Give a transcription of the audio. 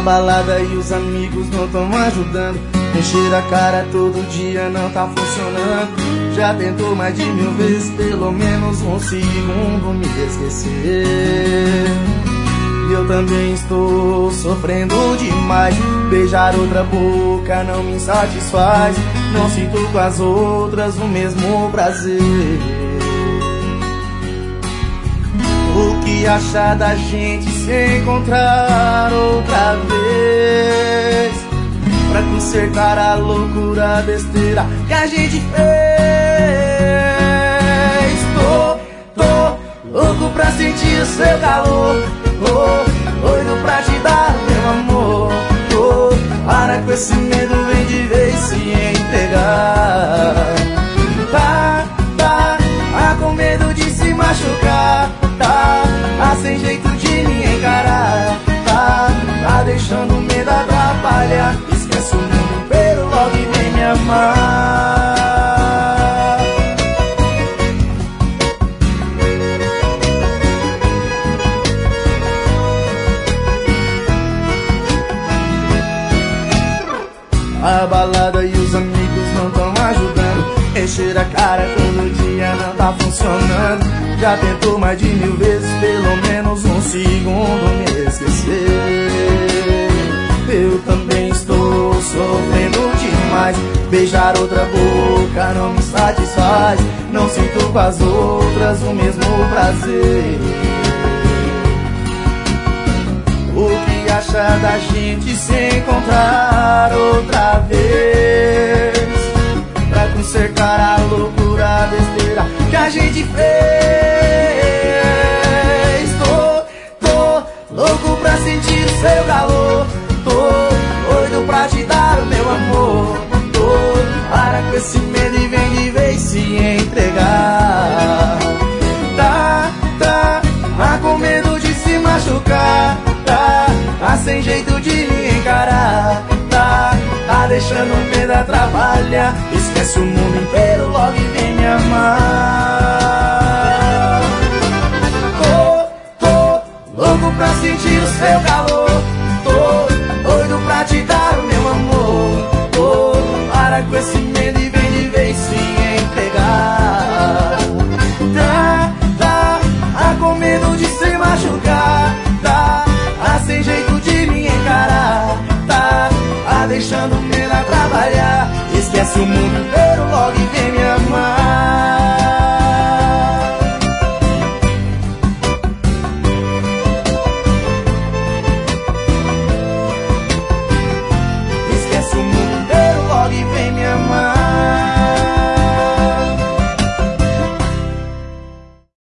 balada e os amigos não tão ajudando. Encher a cara todo dia não tá funcionando. Já tentou mais de 1000 vezes, pelo menos um segundo me esquecer. Eu também estou sofrendo demais. Beijar outra boca não me satisfaz. Não sinto com as outras o mesmo prazer. O que achar da gente se encontrar outra vez, pra consertar a loucura, a besteira que a gente fez? Tô louco pra sentir o seu calor. Doido pra te dar meu amor. Para com esse medo, vem de vez se entregar. Tá com medo de se machucar. Tá sem jeito de me encarar. Tá deixando o medo atrapalhar. Esquece o mundo inteiro, logo e vem me amar. A balada e os amigos não tão ajudando. Encher a cara todo dia não tá funcionando. Já tentou mais de 1000 vezes, pelo menos um segundo me esquecer. Eu também estou sofrendo demais. Beijar outra boca não me satisfaz. Não sinto com as outras o mesmo prazer. O que achar da gente se encontrar outra vez, pra consertar a loucura, a besteira que a gente fez? Tô louco pra sentir o seu calor. Tô doido pra te dar o meu amor. Para com esse medo e vem de vez se entregar. Tá com medo de se machucar. Tá sem jeito de me encarar. Tá deixando o medo atrapalhar. Esquece o mundo inteiro, logo e vem me amar. Tô louco pra sentir o seu calor. Tô doido pra te dar o meu amor. Para com esse medo e vem de vez se entregar. Tá com medo de se machucar. Tá sem jeito de me encarar. Tá deixando o medo atrapalhar. Esquece o mundo inteiro, logo e vem